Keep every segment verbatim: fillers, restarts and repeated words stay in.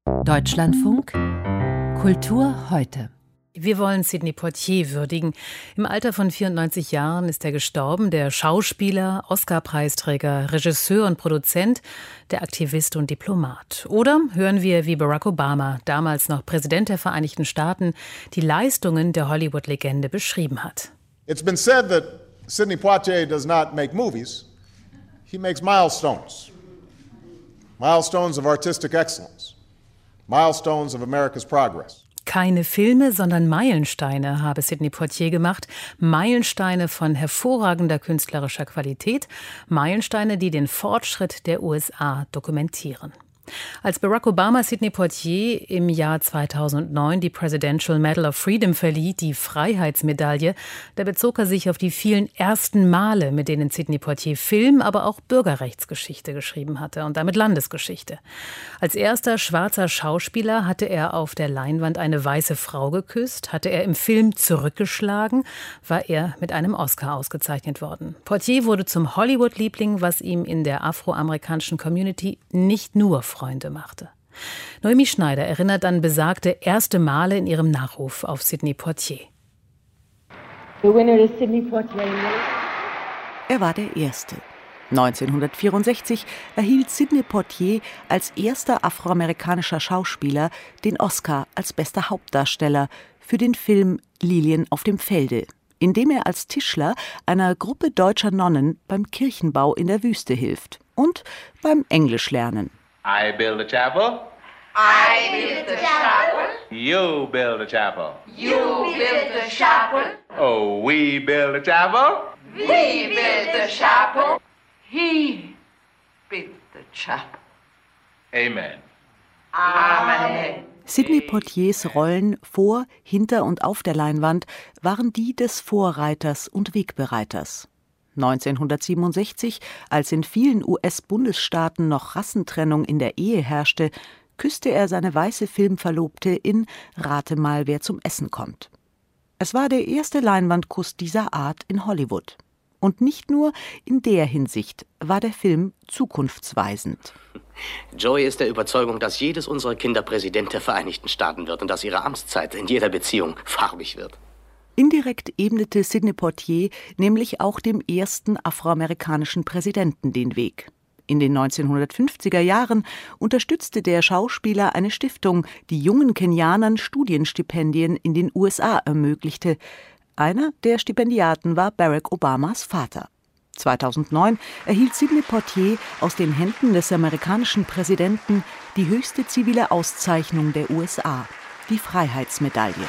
Deutschlandfunk Kultur heute. Wir wollen Sidney Poitier würdigen. Im Alter von vierundneunzig Jahren ist er gestorben, der Schauspieler, Oscar-Preisträger, Regisseur und Produzent, der Aktivist und Diplomat. Oder hören wir, wie Barack Obama, damals noch Präsident der Vereinigten Staaten, die Leistungen der Hollywood-Legende beschrieben hat. It's been said that Sidney Poitier does not make movies. He makes milestones. Milestones of artistic excellence. Milestones of America's progress. Keine Filme, sondern Meilensteine habe Sidney Poitier gemacht. Meilensteine von hervorragender künstlerischer Qualität. Meilensteine, die den Fortschritt der U S A dokumentieren. Als Barack Obama Sidney Poitier im Jahr zweitausendneun die Presidential Medal of Freedom verlieh, die Freiheitsmedaille, da bezog er sich auf die vielen ersten Male, mit denen Sidney Poitier Film, aber auch Bürgerrechtsgeschichte geschrieben hatte und damit Landesgeschichte. Als erster schwarzer Schauspieler hatte er auf der Leinwand eine weiße Frau geküsst, hatte er im Film zurückgeschlagen, war er mit einem Oscar ausgezeichnet worden. Poitier wurde zum Hollywood-Liebling, was ihm in der afroamerikanischen Community nicht nur Freunde machte. Noemi Schneider erinnert an besagte erste Male in ihrem Nachruf auf Sidney Poitier. The winner is Sidney Poitier. Er war der Erste. neunzehnhundertvierundsechzig erhielt Sidney Poitier als erster afroamerikanischer Schauspieler den Oscar als bester Hauptdarsteller für den Film Lilien auf dem Felde, in dem er als Tischler einer Gruppe deutscher Nonnen beim Kirchenbau in der Wüste hilft und beim Englischlernen. I build a chapel. I build a chapel. You build a chapel. You build a chapel. Oh, we build a chapel. We build a chapel. He built the chapel. Amen. Amen. Sidney Poitiers Rollen vor, hinter und auf der Leinwand waren die des Vorreiters und Wegbereiters. neunzehnhundertsiebenundsechzig, als in vielen U S-Bundesstaaten noch Rassentrennung in der Ehe herrschte, küsste er seine weiße Filmverlobte in »Rate mal, wer zum Essen kommt«. Es war der erste Leinwandkuss dieser Art in Hollywood. Und nicht nur in der Hinsicht war der Film zukunftsweisend. Joey ist der Überzeugung, dass jedes unserer Kinder Präsident der Vereinigten Staaten wird und dass ihre Amtszeit in jeder Beziehung farbig wird. Indirekt ebnete Sidney Poitier nämlich auch dem ersten afroamerikanischen Präsidenten den Weg. In den neunzehnhundertfünfziger Jahren unterstützte der Schauspieler eine Stiftung, die jungen Kenianern Studienstipendien in den U S A ermöglichte. Einer der Stipendiaten war Barack Obamas Vater. zweitausendneun erhielt Sidney Poitier aus den Händen des amerikanischen Präsidenten die höchste zivile Auszeichnung der U S A, die Freiheitsmedaille.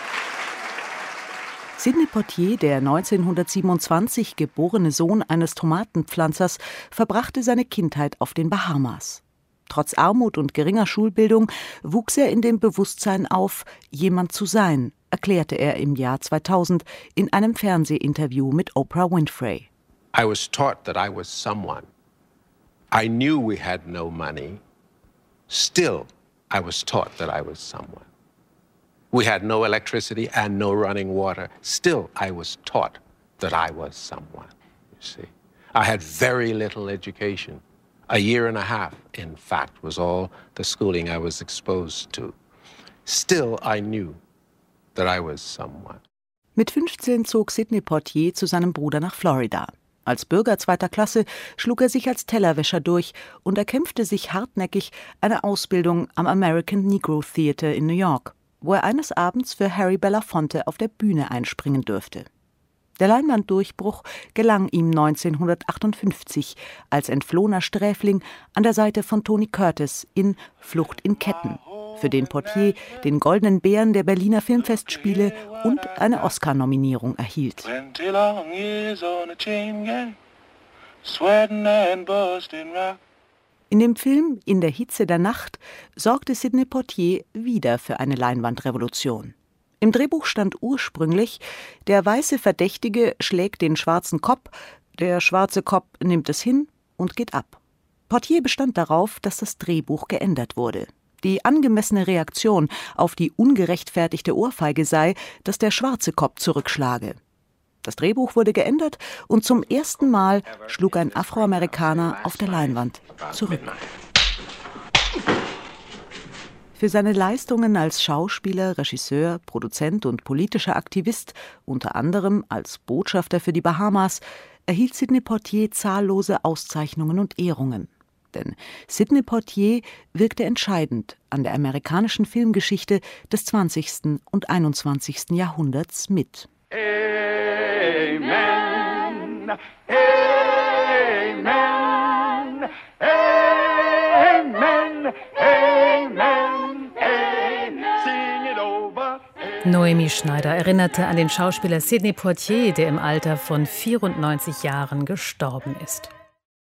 Sidney Poitier, der neunzehnhundertsiebenundzwanzig geborene Sohn eines Tomatenpflanzers, verbrachte seine Kindheit auf den Bahamas. Trotz Armut und geringer Schulbildung wuchs er in dem Bewusstsein auf, jemand zu sein, erklärte er im Jahr zweitausend in einem Fernsehinterview mit Oprah Winfrey. I was taught that I was someone. I knew we had no money. Still, I was taught that I was someone. We had no electricity and no running water. Still, I was taught that I was someone, you see. I had very little education. A year and a half, in fact, was all the schooling I was exposed to. Still, I knew that I was someone. Mit fünfzehn zog Sidney Poitier zu seinem Bruder nach Florida. Als Bürger zweiter Klasse schlug er sich als Tellerwäscher durch und erkämpfte sich hartnäckig eine Ausbildung am American Negro Theater in New York, wo er eines Abends für Harry Belafonte auf der Bühne einspringen durfte. Der Leinwanddurchbruch gelang ihm neunzehnhundertachtundfünfzig als entflohener Sträfling an der Seite von Tony Curtis in »Flucht in Ketten«, für den Poitier den Goldenen Bären der Berliner Filmfestspiele und eine Oscar-Nominierung erhielt. In dem Film »In der Hitze der Nacht« sorgte Sidney Poitier wieder für eine Leinwandrevolution. Im Drehbuch stand ursprünglich, der weiße Verdächtige schlägt den schwarzen Cop, der schwarze Cop nimmt es hin und geht ab. Poitier bestand darauf, dass das Drehbuch geändert wurde. Die angemessene Reaktion auf die ungerechtfertigte Ohrfeige sei, dass der schwarze Cop zurückschlage. Das Drehbuch wurde geändert und zum ersten Mal schlug ein Afroamerikaner auf der Leinwand zurück. Für seine Leistungen als Schauspieler, Regisseur, Produzent und politischer Aktivist, unter anderem als Botschafter für die Bahamas, erhielt Sidney Poitier zahllose Auszeichnungen und Ehrungen. Denn Sidney Poitier wirkte entscheidend an der amerikanischen Filmgeschichte des zwanzigsten und einundzwanzigsten Jahrhunderts mit. Amen. Amen. Amen. Amen. Sing it over. Noemi Schneider erinnerte an den Schauspieler Sidney Poitier, der im Alter von vierundneunzig Jahren gestorben ist.